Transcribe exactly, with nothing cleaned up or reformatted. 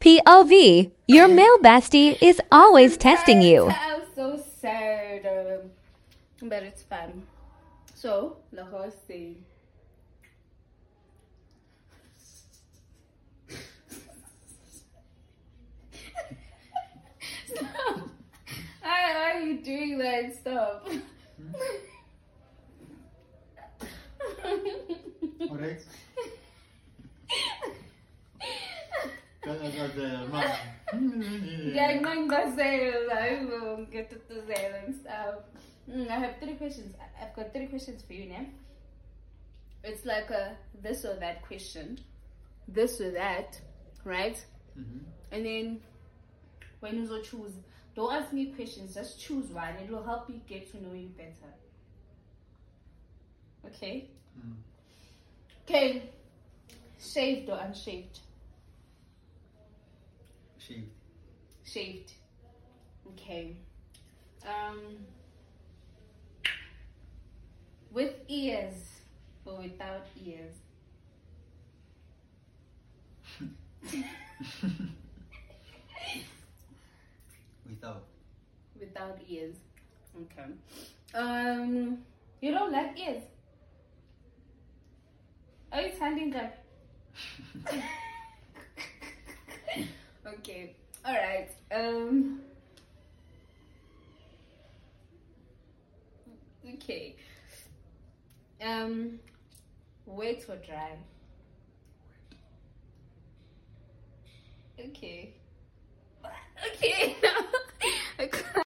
P O V. Your male bestie is always testing you. I'm so sad. Um, but it's fun. So, like I was saying. Stop. Why are you doing that? Stop. Alright. Gang man does say I will get to say and stuff. Mm, I have three questions. I- I've got three questions for you now. It's like a this or that question. This or that, right? Mm-hmm. And then when you choose, don't ask me questions, just choose one. It will help you get to know you better. Okay? Mm. Okay. Shaved or unshaved? Shaved. Shaved. Okay. Um, with ears or without ears? Without. Without ears. Okay. Um, you don't like ears? Are you standing up? Okay. All right. Um. Okay. Um. Wet or dry? Okay. Okay. I can't.